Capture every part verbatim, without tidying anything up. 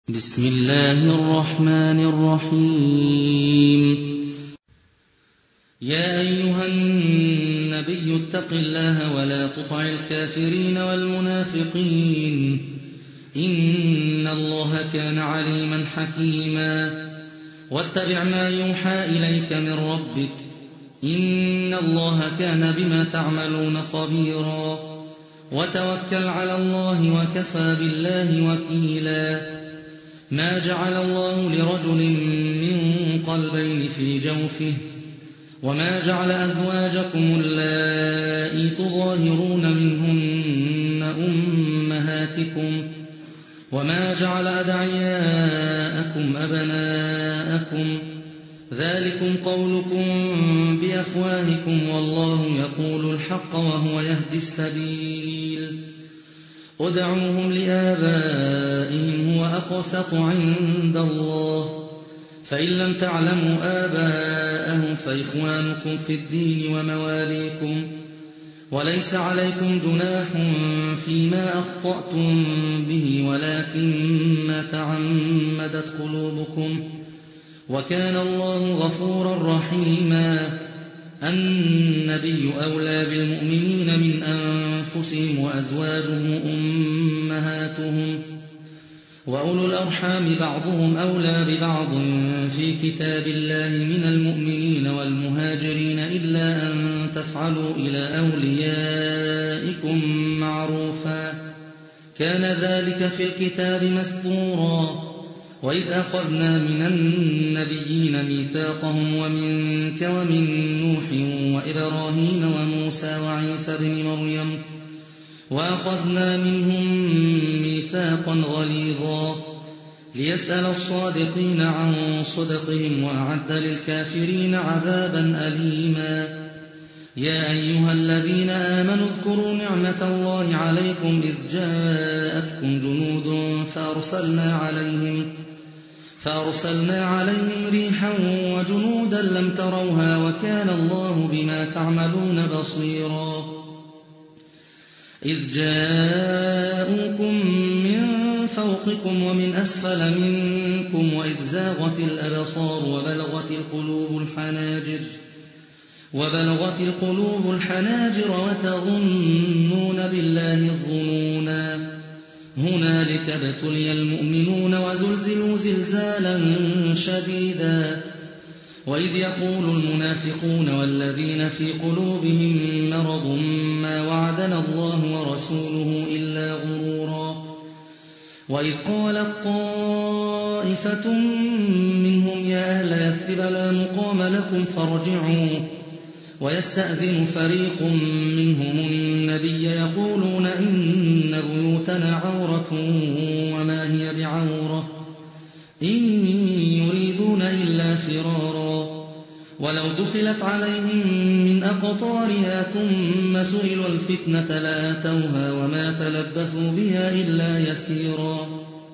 بسم الله الرحمن الرحيم. يا أيها النبي اتق الله ولا تطع الكافرين والمنافقين إن الله كان عليما حكيما. واتبع ما يوحى إليك من ربك إن الله كان بما تعملون خبيرا. وتوكل على الله وكفى بالله وكيلا. ما جعل الله لرجل من قلبين في جوفه وما جعل أزواجكم اللائي تظاهرون منهن أمهاتكم وما جعل أدعياءكم أبناءكم ذلكم قولكم بأفواهكم والله يقول الحق وهو يهدي السبيل. ادعوهم لآبائهم هو أقسط عند الله فإن لم تعلموا آباءهم فإخوانكم في الدين ومواليكم وليس عليكم جناح فيما أخطأتم به ولكن ما تعمدت قلوبكم وكان الله غفورا رحيما. النبي أولى بالمؤمنين من أنفسهم وأزواجهم أمهاتهم وأولو الأرحام بعضهم أولى ببعض في كتاب الله من المؤمنين والمهاجرين إلا أن تفعلوا إلى أوليائكم معروفا كان ذلك في الكتاب مسطورا. وإذ أخذنا من النبيين ميثاقهم ومنك ومن نوح وإبراهيم وموسى وعيسى بن مريم وأخذنا منهم ميثاقا غليظا ليسأل الصادقين عن صدقهم وأعد للكافرين عذابا أليما. يا أيها الذين آمنوا اذكروا نعمة الله عليكم إذ جاءتكم جنود فأرسلنا عليهم فأرسلنا عليهم ريحا وجنودا لم تروها وكان الله بما تعملون بصيرا. إذ جاءوكم من فوقكم ومن أسفل منكم وإذ زاغت الأبصار وبلغت القلوب الحناجر وبلغت القلوب الحناجر وتظنون بالله الظنونا. هنالك ابتلي المؤمنون وزلزلوا زلزالا شديدا. وإذ يقول المنافقون والذين في قلوبهم مرض ما وعدنا الله ورسوله إلا غرورا. وإذ قالت طائفة منهم يا أهل يثرب لا مقام لكم فارجعوا ويستأذن فريق منهم النبي يقولون إن بيوتنا عورة وما هي بعورة إن يريدون إلا فرارا. ولو دخلت عليهم من أقطارها ثم سئلوا الفتنة لآتوها وما تلبثوا بها إلا يسيرا.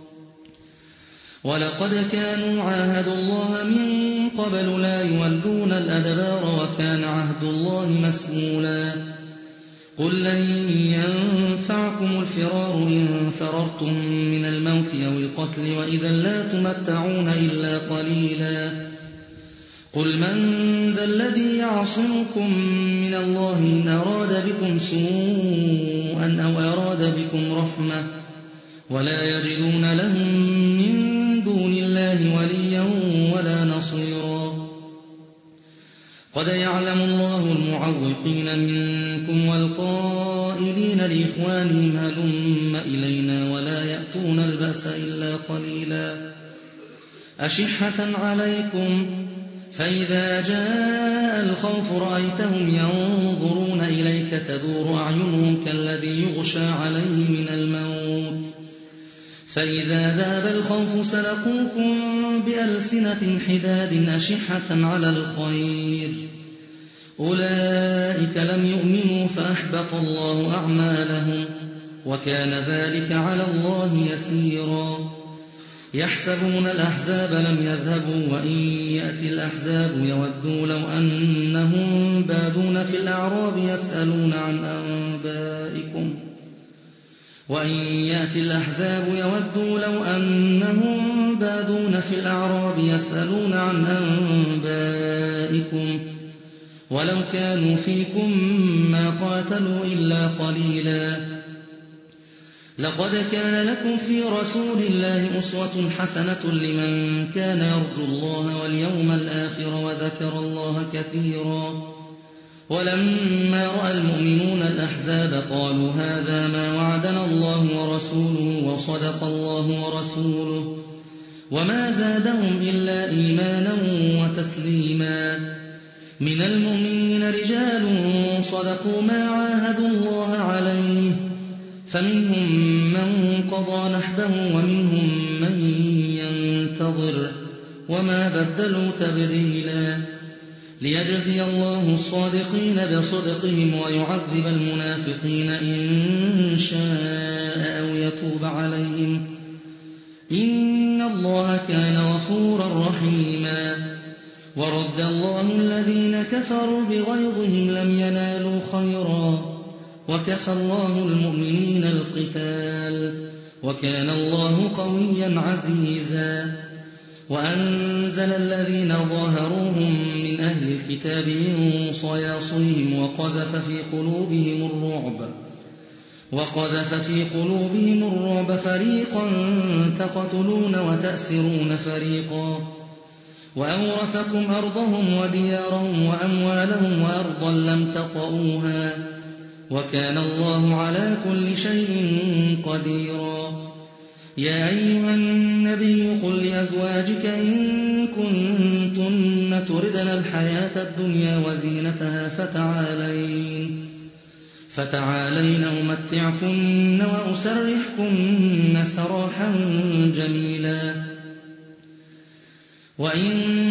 ولقد كانوا عاهدوا الله من قبل لا يولون الأدبار وكان عهد الله مسئولا. قل لن ينفعكم الفرار إن فررتم من الموت أو القتل وإذا لا تمتعون إلا قليلا. قل من ذا الذي يعصمكم من الله إن أراد بكم سوءا أو أراد بكم رحمة ولا يجدون لهم من دون الله وليا ولا نصيرا. قد يعلم الله المعوقين منكم والقائلين لإخوانهم هلم إلينا ولا يأتون البأس إلا قليلا. أشحة عليكم فإذا جاء الخوف رأيتهم ينظرون إليك تدور أعينهم كالذي يغشى عليه من الموت فإذا ذاب الخوف سلقوكم بألسنة حداد أشحة على الخير أولئك لم يؤمنوا فأحبط الله أعمالهم وكان ذلك على الله يسيرا. يحسبون الأحزاب لم يذهبوا وإن يأتي الأحزاب يودوا لو أنهم بادون في الأعراب يسألون عن أنبائكم وإن يأتي الأحزاب يودوا لو أنهم بادون في الأعراب يسألون عن أنبائكم ولو كانوا فيكم ما قاتلوا إلا قليلا لقد كان لكم في رسول الله أسوة حسنة لمن كان يرجو الله واليوم الآخر وذكر الله كثيرا ولما رأى المؤمنون الأحزاب قالوا هذا ما وعدنا الله ورسوله وصدق الله ورسوله وما زادهم إلا إيمانا وتسليما من المؤمنين رجال صدقوا ما عاهدوا الله عليه فمنهم من قضى نحبه ومنهم من ينتظر وما بدلوا تبديلا ليجزي الله الصادقين بصدقهم ويعذب المنافقين إن شاء أو يتوب عليهم إن الله كان غفورا رحيما ورد الله الذين كفروا بغيظهم لم ينالوا خيرا وكفى الله المؤمنين القتال وكان الله قويا عزيزا وأنزل الذين ظاهروهم من أهل الكتاب من صياصيهم وقذف في قلوبهم الرعب وقذف في قلوبهم الرعب فريقا تقتلون وتأسرون فريقا وأورثكم أرضهم وديارهم وأموالهم وأرضا لم تطئوها وكان الله على كل شيء قديرا يا أيها النبي قل لأزواجك إن كنتن تردن الحياة الدنيا وزينتها فتعالين فتعالين أمتعكن وأسرحكن سراحا جميلا وإن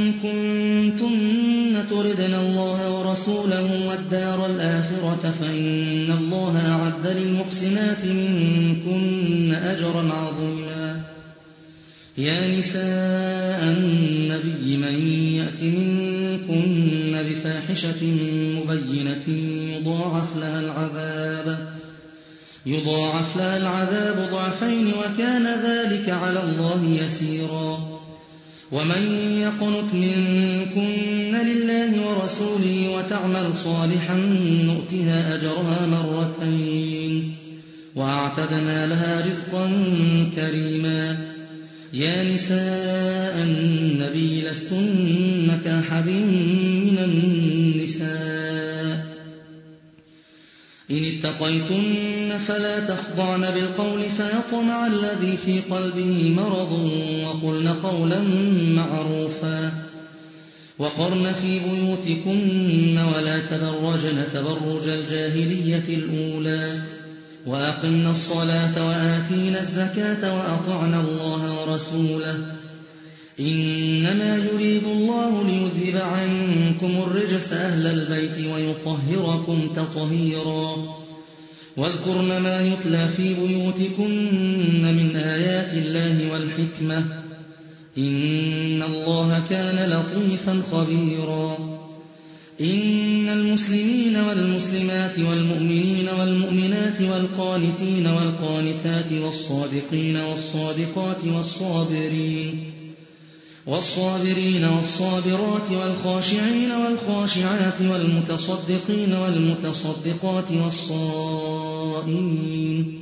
كنتن تردن الله ورسوله والدار الآخرة فإن الله أعد للمحسنات منكن أجرا عظيما يا نساء النبي من يأت منكن بفاحشة مبينة يضاعف لها العذاب يضاعف لها العذاب ضعفين وكان ذلك على الله يسيرا ومن يقنت منكن لله ورسوله وتعمل صالحا نؤتها أجرها مرتين وأعتدنا لها رزقا كريما يا نساء النبي لستن كأحد من النساء إن اتقيتن فلا تخضعن بالقول فيطمع الذي في قلبه مرض وقلن قولا معروفا وقرن في بيوتكن ولا تبرجن تبرج الجاهلية الأولى وأقمن الصلاة وآتينا الزكاة وأطعنا الله ورسوله إنما يريد الله ليذهب عنكم الرجس أهل البيت ويطهركم تطهيرا واذكرن ما يتلى في بيوتكن من آيات الله والحكمة إن الله كان لطيفا خبيرا إن المسلمين والمسلمات والمؤمنين والمؤمنات والقانتين والقانتات والصادقين والصادقات والصابرين والصابرين والصابرات والخاشعين والخاشعات والمتصدقين والمتصدقات والصائمين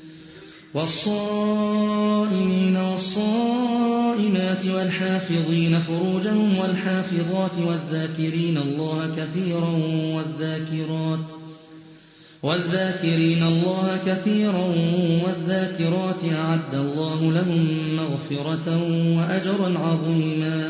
والصائمين والصائمات والحافظين فروجهم والحافظات والذاكرين الله كثيرا والذاكرات والذاكرين الله كثيرا والذاكرات أعد الله لهم مغفرة وأجرا عظيما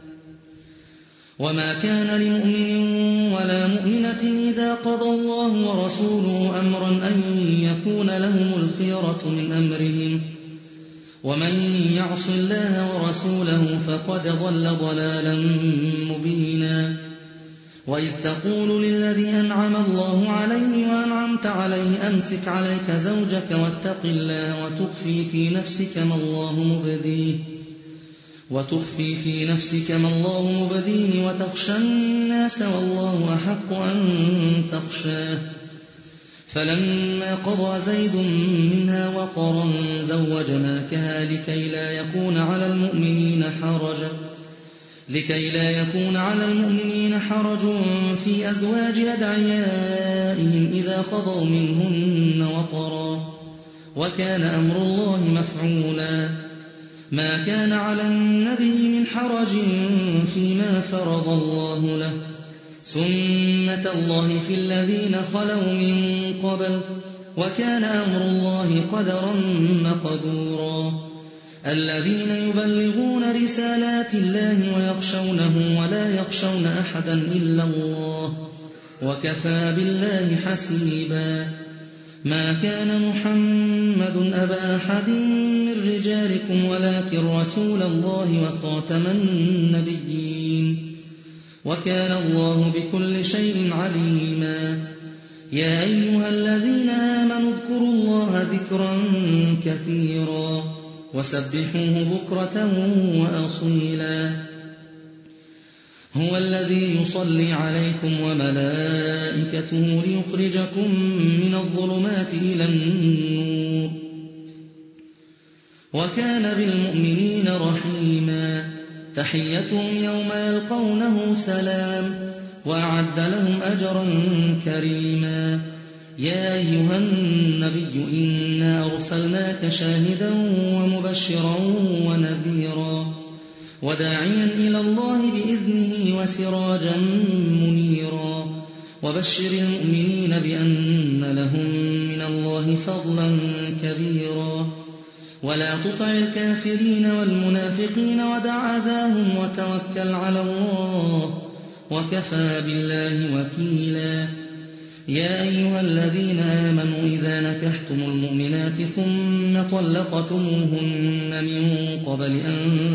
وما كان لمؤمن ولا مؤمنة إذا قضى الله ورسوله أمرا أن يكون لهم الخيرة من أمرهم ومن يعص الله ورسوله فقد ضل ضلالا مبينا وإذ تقول للذي أنعم الله عليه وأنعمت عليه أمسك عليك زوجك واتق الله وتخفي في نفسك ما الله مبديه وتخفي في نفسك ما الله مبديه وتخشى الناس والله أحق أن تخشاه فلما قضى زيد منها وطرا زوجناكها لكي لا يكون على المؤمنين حرج لكي لا يكون على المؤمنين حرج في أزواج أدعيائهم إذا قضوا منهن وطرا وكان أمر الله مفعولا ما كان على النبي من حرج فيما فرض الله له سنة الله في الذين خلوا من قبل وكان أمر الله قدرا مقدورا الذين يبلغون رسالات الله ويخشونه ولا يخشون أحدا إلا الله وكفى بالله حسيبا ما كان محمد أبا أحد من رجالكم ولكن رسول الله وخاتم النبيين وكان الله بكل شيء عليما يا أيها الذين آمنوا اذكروا الله ذكرا كثيرا وسبحوه بكرة وأصيلا هو الذي يصلي عليكم وملائكته ليخرجكم من الظلمات إلى النور وكان بالمؤمنين رحيما تحيتهم يوم يلقونه سلام وأعد لهم أجرا كريما يا أيها النبي إنا أرسلناك شاهدا ومبشرا ونذيرا وداعيا إلى الله بإذنه وسراجا منيرا وبشر المؤمنين بأن لهم من الله فضلا كبيرا ولا تطع الكافرين والمنافقين ودع أذاهم وتوكل على الله وكفى بالله وكيلا يا أيها الذين آمنوا إذا نكحتم المؤمنات ثم طلقتموهن من قبل أن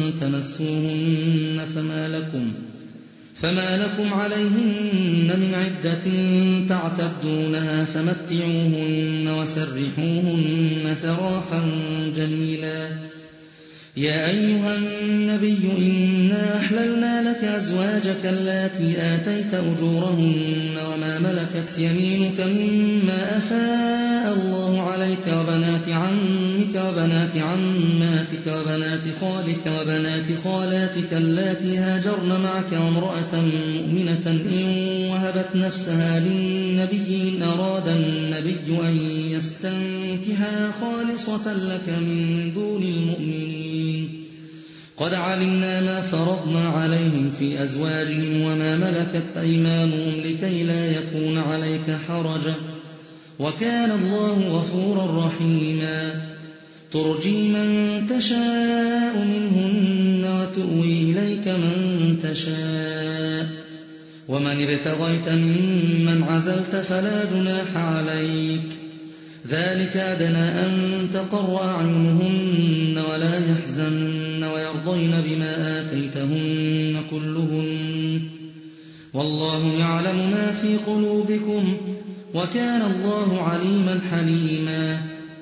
تمسوهن فما لكم, فما لكم عليهن من عدة تعتدونها فمتعوهن وسرحوهن سراحا جميلا يا أيها النبي إنا أحللنا لك أزواجك اللاتي آتيت أجورهن وما ملكت يمينك مما أفاء الله عليك وبنات عمك وبنات عماتك وبنات خالك وبنات خالاتك اللاتي هاجرن معك وامرأة مؤمنة إن وهبت نفسها للنبي إن أراد النبي أن يستنكحها خالصة لك من دون المؤمنين قد علمنا ما فرضنا عليهم في أزواجهم وما ملكت أيمانهم لكي لا يكون عليك حرج وكان الله غفورا رحيما ترجي من تشاء منهن وتؤوي إليك من تشاء ومن ابتغيت ممن عزلت فلا جناح عليك ذلك أدنى أن تقر أعينهن ولا يحزن ويرضين بما آتيتهن كلهن والله يعلم ما في قلوبكم وكان الله عليما حليما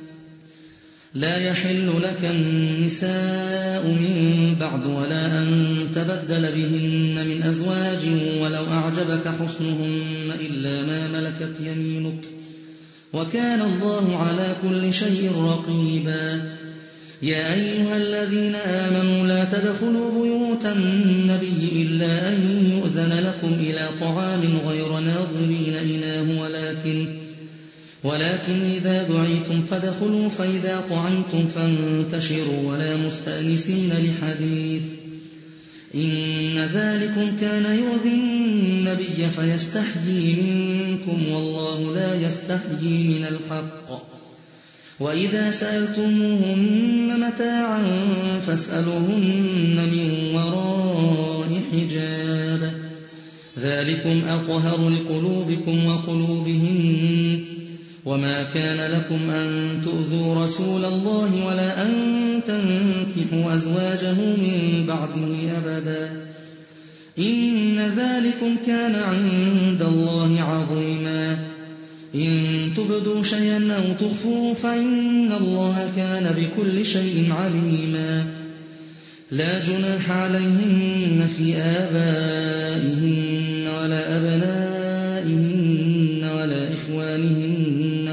لا يحل لك النساء من بعد ولا أن تبدل بهن من أزواج ولو أعجبك حسنهن إلا ما ملكت يمينك وكان الله على كل شيء رقيبا يا أيها الذين آمنوا لا تدخلوا بيوت النبي إلا أن يؤذن لكم إلى طعام غير ناظرين إناه ولكن ولكن إذا دعيتم فادخلوا فإذا طعمتم فانتشروا ولا مستأنسين لحديث إن ذلكم كان يؤذي النبي فيستحيي منكم والله لا يستحيي من الحق وإذا سألتموهن متاعا فاسألوهن من وراء حجاب ذلكم أطهر لقلوبكم وقلوبهن وما كان لكم أن تؤذوا رسول الله ولا أن تنكحوا أزواجه من بعده أبدا إن ذلكم كان عند الله عظيما إن تبدوا شيئا أو تخفوه فإن الله كان بكل شيء عليما لا جناح عليهن في آبائهن ولا أبنائهن ولا إخوانهن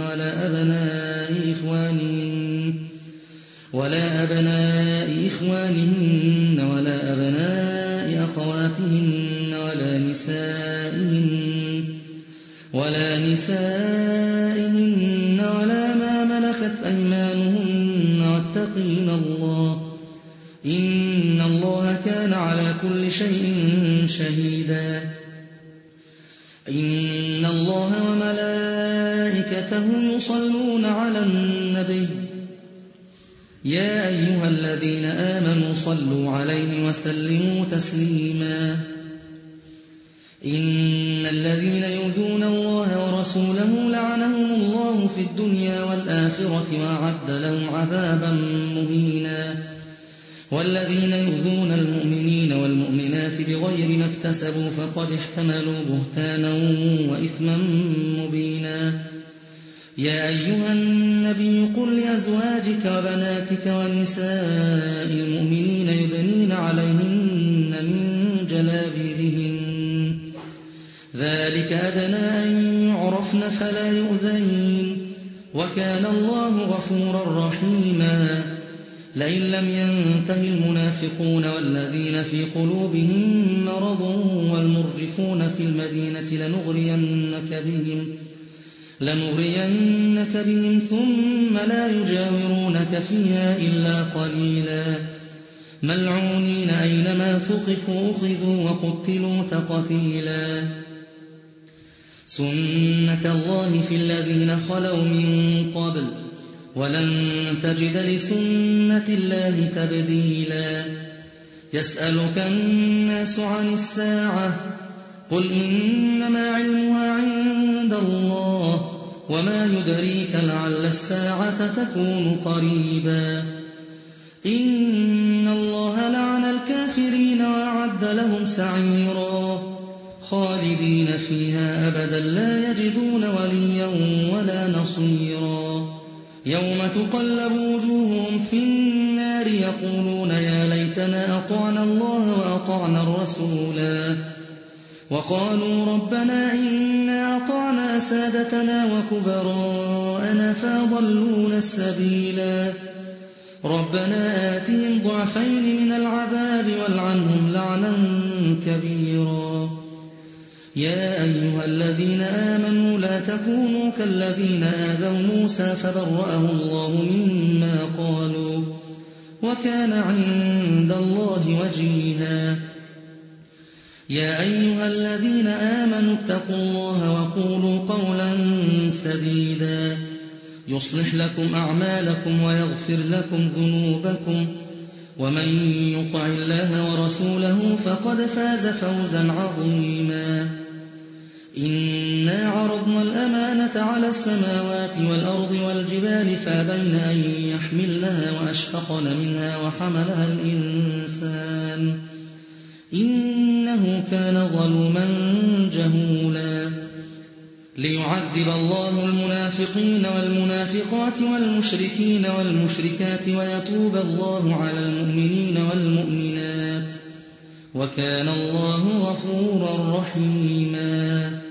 ولا أبناء إخوانهن ولا أبناء أخواتهن ولا نسائهن ولا نسائهن ولا ما ملكت أيمانهن واتقين الله إن الله كان على كل شيء شهيدا إن الله وملائكته يصلون على النبي يا أيها الذين آمنوا صلوا عليه وسلموا تسليما إن الذين يؤذون الله ورسوله لعنهم الله في الدنيا والآخرة وأعد لهم عذابا مهينا والذين يؤذون المؤمنين والمؤمنات بغير ما اكتسبوا فقد احتملوا بهتانا وإثما مبينا يا أيها النبي قل لأزواجك وبناتك ونساء المؤمنين يدنين عليهن من جلابيبهن ذلك أدنى أن يعرفن فلا يؤذين وكان الله غفورا رحيما لئن لم ينته المنافقون والذين في قلوبهم مرض والمرجفون في المدينة لنغرينك بهم لنغرينك بهم ثم لا يجاورونك فيها إلا قليلا ملعونين أينما ثقفوا أخذوا وقتلوا تقتيلا سنة الله في الذين خلوا من قبل ولن تجد لسنة الله تبديلا يسألك الناس عن الساعة قل إنما علمها عند الله وما يدريك لعل الساعة تكون قريبا إن الله لعن الكافرين وأعد لهم سعيرا خالدين فيها أبدا لا يجدون وليا ولا نصيرا يوم تقلب وجوههم في النار يقولون يا ليتنا أطعنا الله وأطعنا الرسولا وقالوا ربنا إنا أطعنا سادتنا وكبراءنا فأضلونا السبيلا ربنا آتهم ضعفين من العذاب والعنهم لعنا كبيرا يا أيها الذين آمنوا لا تكونوا كالذين آذوا موسى فبرأه الله مما قالوا وكان عند الله وجيها يا أيها الذين آمنوا اتقوا الله وقولوا قولا سديدا يصلح لكم أعمالكم ويغفر لكم ذنوبكم ومن يطع الله ورسوله فقد فاز فوزا عظيما إنا عرضنا الأمانة على السماوات والأرض والجبال فأبين أن يحملنها وأشفقن منها وحملها الإنسان إنه كان ظلوما جهولا ليعذب الله المنافقين والمنافقات والمشركين والمشركات ويتوب الله على المؤمنين والمؤمنات وكان الله غفورا رحيما